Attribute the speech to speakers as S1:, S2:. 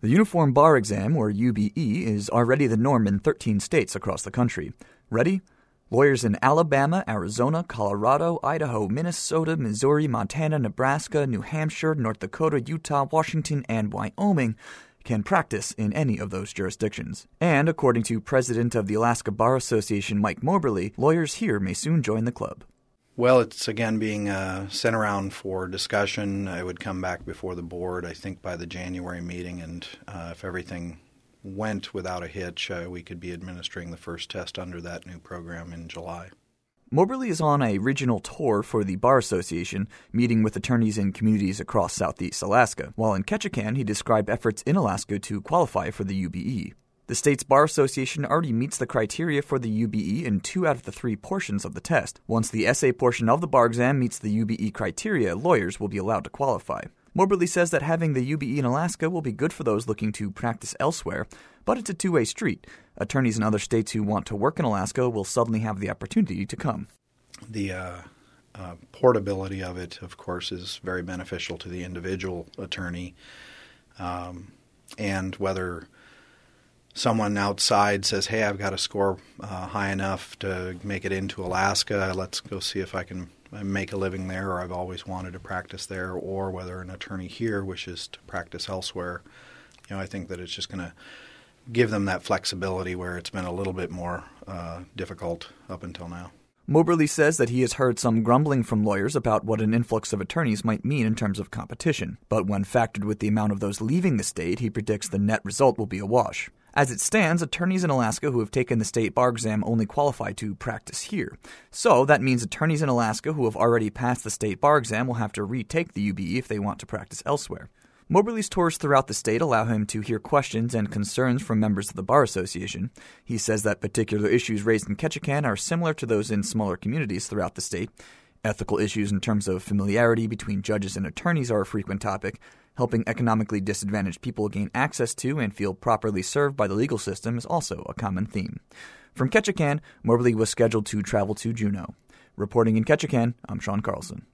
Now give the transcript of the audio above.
S1: The Uniform Bar Exam, or UBE, is already the norm in 13 states across the country. Ready? Lawyers in Alabama, Arizona, Colorado, Idaho, Minnesota, Missouri, Montana, Nebraska, New Hampshire, North Dakota, Utah, Washington, and Wyoming can practice in any of those jurisdictions. And according to President of the Alaska Bar Association Mike Moberly, lawyers here may soon join the club.
S2: Well, it's again being sent around for discussion. It would come back before the board, I think, by the January meeting, and if everything went without a hitch, we could be administering the first test under that new program in July.
S1: Moberly is on a regional tour for the Bar Association, meeting with attorneys in communities across southeast Alaska. While in Ketchikan, he described efforts in Alaska to qualify for the UBE. The state's Bar Association already meets the criteria for the UBE in 2 out of the 3 portions of the test. Once the essay portion of the bar exam meets the UBE criteria, lawyers will be allowed to qualify. Moberly says that having the UBE in Alaska will be good for those looking to practice elsewhere, but it's a two-way street. Attorneys in other states who want to work in Alaska will suddenly have the opportunity to come.
S2: The portability of it, of course, is very beneficial to the individual attorney, and whether someone outside says, hey, I've got a score high enough to make it into Alaska, let's go see if I can make a living there, or I've always wanted to practice there, or whether an attorney here wishes to practice elsewhere. I think that it's just going to give them that flexibility where it's been a little bit more difficult up until now.
S1: Moberly says that he has heard some grumbling from lawyers about what an influx of attorneys might mean in terms of competition. But when factored with the amount of those leaving the state, he predicts the net result will be a wash. As it stands, attorneys in Alaska who have taken the state bar exam only qualify to practice here. So that means attorneys in Alaska who have already passed the state bar exam will have to retake the UBE if they want to practice elsewhere. Moberly's tours throughout the state allow him to hear questions and concerns from members of the Bar Association. He says that particular issues raised in Ketchikan are similar to those in smaller communities throughout the state. Ethical issues in terms of familiarity between judges and attorneys are a frequent topic. Helping economically disadvantaged people gain access to and feel properly served by the legal system is also a common theme. From Ketchikan, Moberly was scheduled to travel to Juneau. Reporting in Ketchikan, I'm Sean Carlson.